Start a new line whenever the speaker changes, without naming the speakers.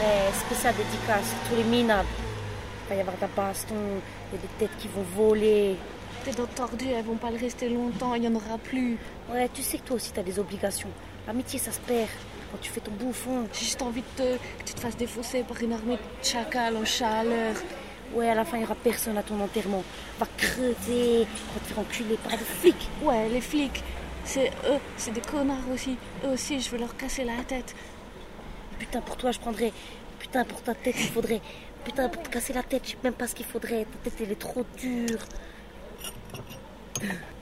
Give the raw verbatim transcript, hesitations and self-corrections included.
Ouais, spécial dédicace, tous les minables. Il va y avoir de la baston, il y a des têtes qui vont voler.
Tes dents tordues, elles vont pas le rester longtemps, il n'y en aura plus.
Ouais, tu sais que toi aussi t'as des obligations. L'amitié, ça se perd quand tu fais ton bouffon.
J'ai juste envie de te, que tu te fasses défausser par une armée de chacals en chaleur.
Ouais, à la fin, il n'y aura personne à ton enterrement. Va crever, va te faire enculer par des flics.
Ouais, les flics, c'est eux, c'est des connards aussi. Eux aussi, je vais leur casser la tête.
Putain, pour toi, je prendrais. Putain, pour ta tête, il faudrait. Putain, pour te casser la tête, je sais même pas ce qu'il faudrait. Ta tête, elle est trop dure.